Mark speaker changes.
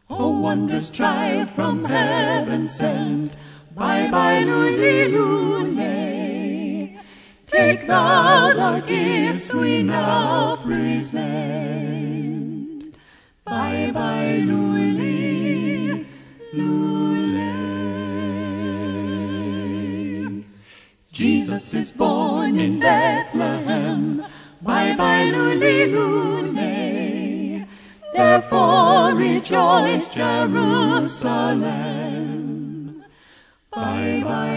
Speaker 1: O wondrous child from heaven sent, bye bye lule lule. Take thou the gifts we now present. Bye bye lule lule. Jesus is born in Bethlehem. Bye bye lule lule. Therefore rejoice, Jerusalem. Bye bye.